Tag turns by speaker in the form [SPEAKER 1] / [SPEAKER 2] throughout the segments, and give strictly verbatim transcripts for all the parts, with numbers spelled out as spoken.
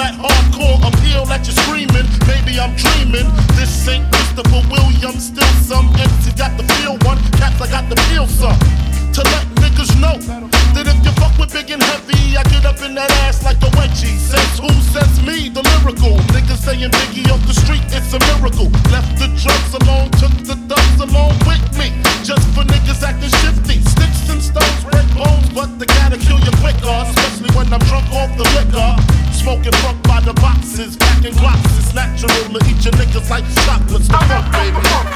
[SPEAKER 1] that hardcore appeal that you're screaming. Maybe I'm dreaming. This ain't Christopher Williams, still some M C got the feel one. Caps, I got the feel some. To let niggas know that if you fuck with big and heavy, I get up in that ass like a wedgie. Says who? Says me, the lyrical. Niggas saying Biggie off the street, it's a miracle. Left the drugs alone, took the thugs along with me. Just for niggas acting shifty. Sticks and stones, break bones, but they gotta kill you quicker. Especially when I'm drunk off the liquor. Smoking funk by the boxes, packing glocks. It's natural to eat your niggas like chocolates. The funk, baby.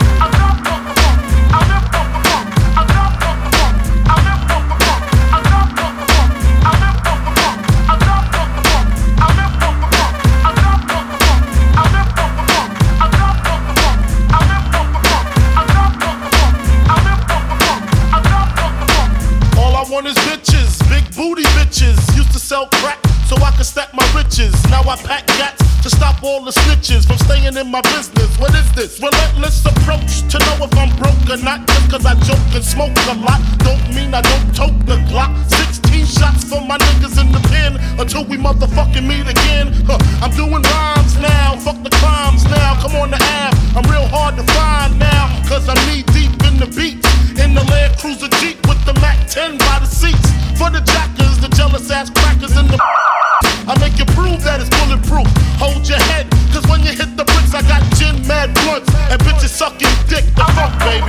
[SPEAKER 1] On his bitches, big booty bitches. Used to sell crack so I could stack my riches. Now I pack gats to stop all the snitches from staying in my business. What is this? Relentless approach to know if I'm broke or not. Just cause I joke and smoke a lot don't mean I don't tote the Glock. Sixteen shots for my niggas in the pen until we motherfucking meet again. Huh. I'm doing rhymes now, fuck the crimes now. Come on the app, I'm real hard to find now. Cause I'm knee deep in the beats. In the Land Cruiser Jeep with the Mac ten by the seats. For the jackers, the jealous ass crackers in the I make you prove that it's bulletproof. Hold your head, cause when you hit the bricks, I got gin mad blunts and bitches sucking dick. The funk, baby.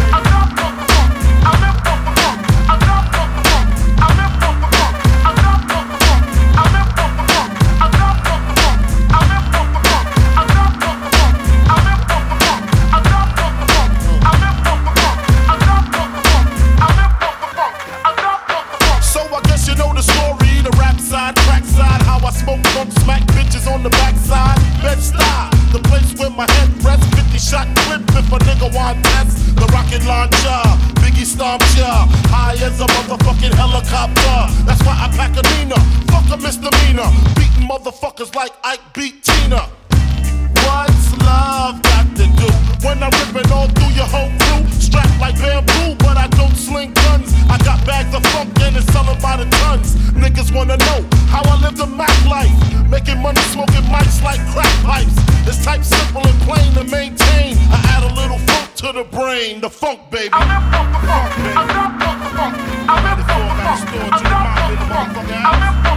[SPEAKER 1] Smoke funk, smack bitches on the backside. Bed-Stuy, the place where my head rests. fifty shot clip if a nigga want test. The rocket launcher, Biggie stomp ya. High as a motherfucking helicopter. That's why I pack a Nina. Fuck a misdemeanor. Beating motherfuckers like Ike beat Tina. What's love got to do when I'm ripping all through your whole crew? Strapped like bamboo, but I don't sling guns. I got bags of funk and it's selling by the tons. Niggas wanna know how I live the Mac life. Making money, smoking mics like crack pipes. It's type simple and plain to maintain. I add a little funk to the brain. The funk, baby. The funk, baby. I'm ready for it. Got a store to the mouth in the motherfucking house.